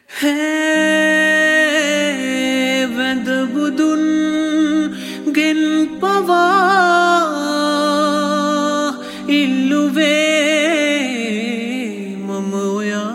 වැඳ බුදුන් ගෙන් පවා ඉල්ලුවේ මම ඔයා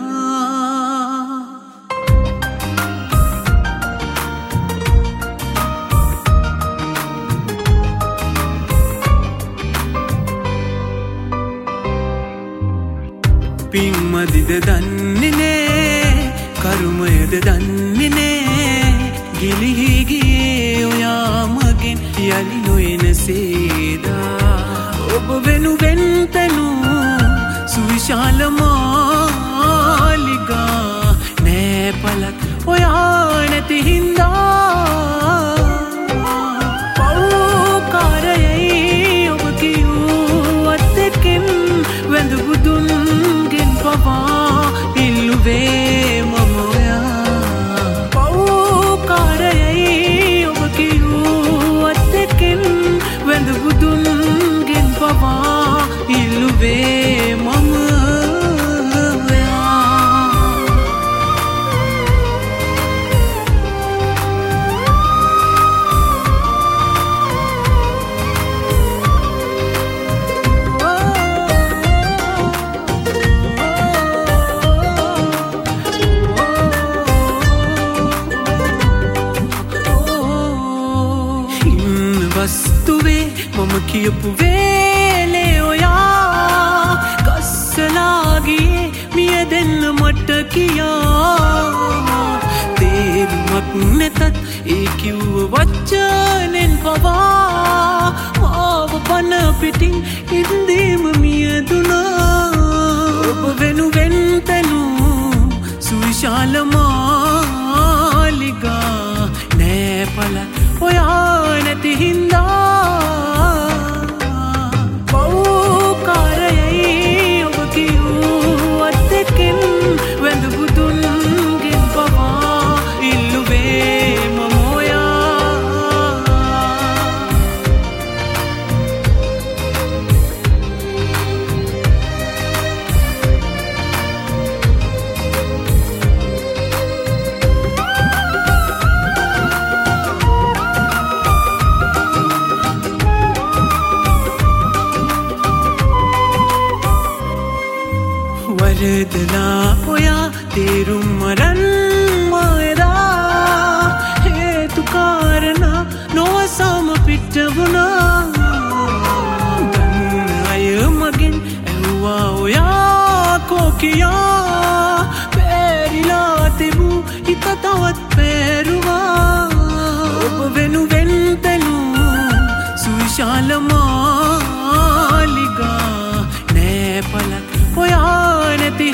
පින්මදිද දන්නේ නෑ කරුමයද දන්නේ නෑ ගිලිහි ගියේ ඔයා මගෙන් යලි නොයන සේදා ඔබ වෙනුවෙන් තැනූ සුවිශාල මාලිගා නෑ පලක් ඔයා නැති හින්දා පව්කාරයයි ඔබ කියූ අත්තකින් වැඳ බුදුන්ගෙන් පවා ඉල්ලුවේ මම ඔයා පව්කාරයයි ඔබ කියූ අත්තකින් වැඳ බුදුන්ගෙන් පවා ඉල්ලුවේ මම වස්තුවේ මම කියපු වේලේ ඔයා කස්සලාගේ මිය දෙන්න මට කියා තේරුමක් නැතත් ඒ කිව්ව වචනෙන් පවා මාව පන පිටින් ඉන්දීම මියදුනා ඔබ වෙනුවෙන් තැනූ සුවිශාල මාලිගා නෑ පලක් ඔයා නැති හින්දා පව්කාරයයි ඔබ කියූ අත්තකින් වැඳ බුදුන්ගෙන් පවා ඉල්ලුවේ මම ඔයා වරදලා ඔයා තේරුම් මරන් මායදා හේතු කාරණා නොවසම පිට වුණා ගන්න අය මගෙන් ඇහුවා ඔයා කෝ කියා පෑරිලා තිබූ හිත තවත් පෑරුවා ඔබ වෙනුවෙන් තැනූ සුවිශාල මාලිගා නෑ පලක් ඔයා නැති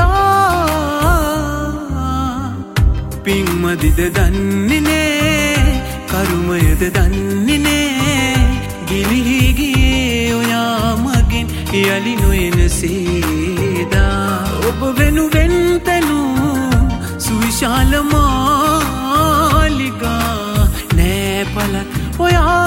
හින්දා පින්මදිද දන්නේ නෑ කරුමයද දන්නේ නෑ ගිලිහි ගියේ ඔයා මගෙන් යලි නොයන සේදා ඔබ වෙනුවෙන් තැනූ සුවිශාල මාලිගා නෑ පලක් ඔයා